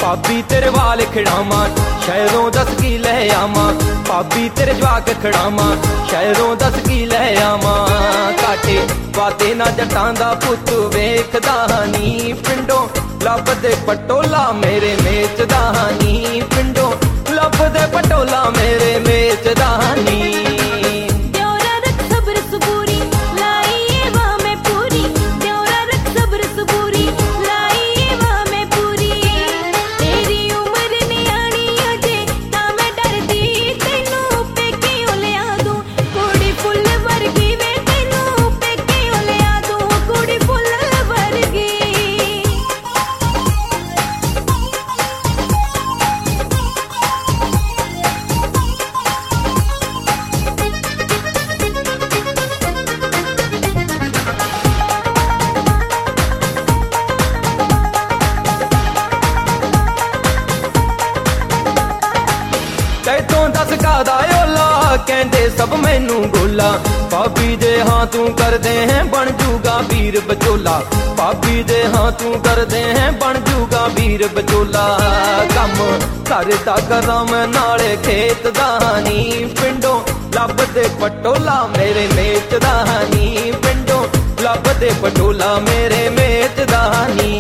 भाभी तेरे वाल खिड़ावां शहरों दस की लै आवां भाभी तेरे जवाक खिड़ावां शहरों दस की लै आवां काटे वादे ना जटां दा पुत वेखदा नी पिंडों लभदे पटोला मेरे मेचदा नी पिंडों लभदे पटोला मेरे मेचदा नी दस कादा ओला कहते सब मैनू गोला भाभी दे हाँ तू कर दे हैं बन जूगा वीर बचोला भाभी दे हाँ तू कर दे हैं बन जूगा वीर बचोला कम करदा करा मैं नाले खेत दानी पिंडों लभदे पटोला मेरे मेच दानी पिंडों लभदे पटोला मेरे मेच दानी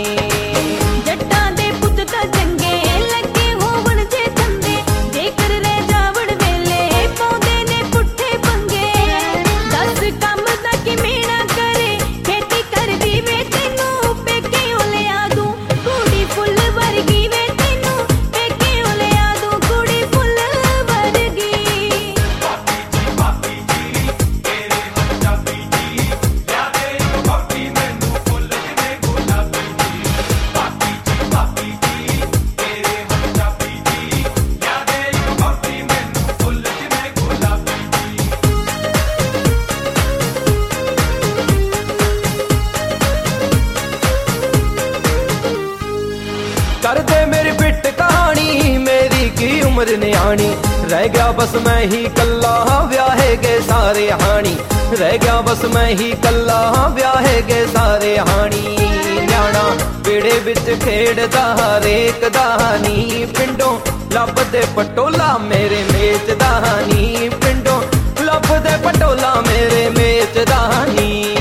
कर दे मेरी पिट कहानी मेरी की उम्र न्याणी रह गया बस मैं ही कल्ला ब्याहे गए सारे हानी रह गया बस मैं ही कल्ला ब्याहे गए सारे हानी न्याणा बेड़े विच खेड़दा हरेक दानी पिंडों लभदे पटोला मेरे मेच दानी पिंडों लभदे पटोला मेरे मेच दानी।